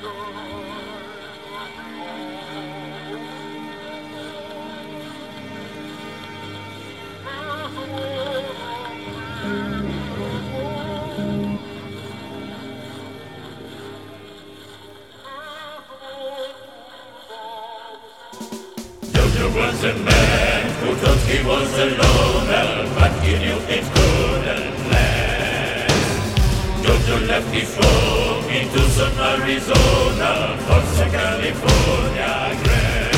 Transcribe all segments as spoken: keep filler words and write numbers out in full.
Jojo was a man who thought he was a loner, but he knew it couldn't last. Jojo left his home in Tucson, Arizona, for some California grass.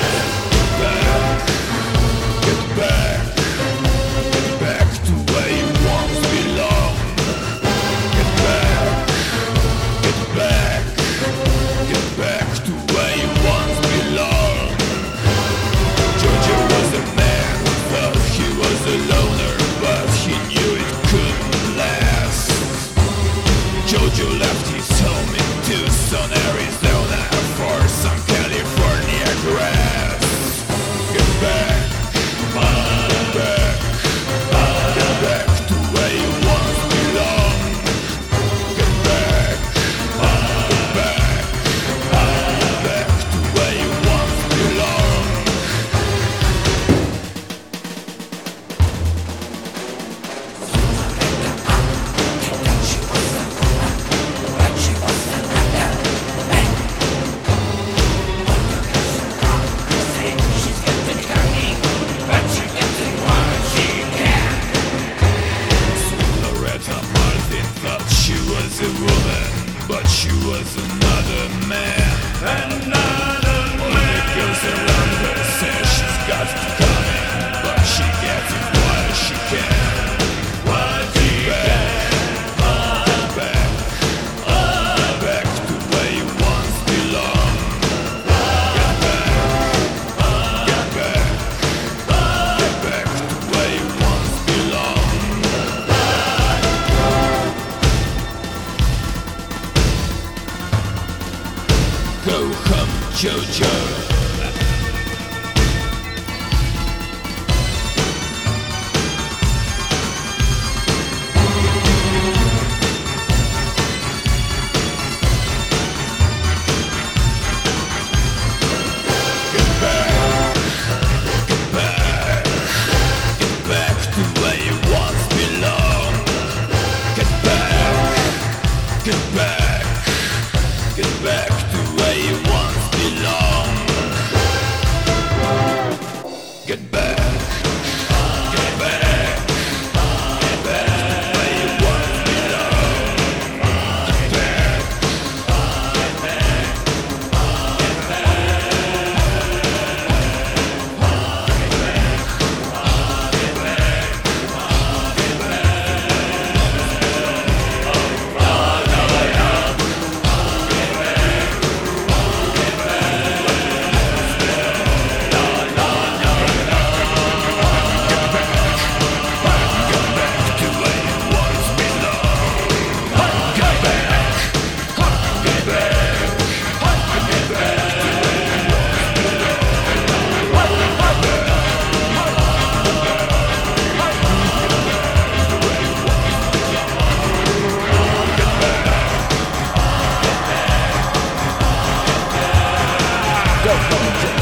Get back, get back to where you once belonged. Get back, get back, get back to where you once belonged. Jojo was a man who thought he was a loner, but he knew it couldn't last. Jojo left his home in Tucson, Arizona, for some California grass. Get back, get back, get back to where you once belonged. Get back, get back, get back to where you once belonged. Loretta Martin thought she was a woman, but she was another man. Another All the girls around her say she's got it coming, but she gets it while she can. what he Get back, get back to where you once belonged. Get back, get back, get back to where you once belonged. Go home, Jojo. Get back, get back, get back to where you once belonged. Get back, get back, get back to where you once belonged. Get back, get back, get back to where you once belonged. Get back, get back, get Go, go, go.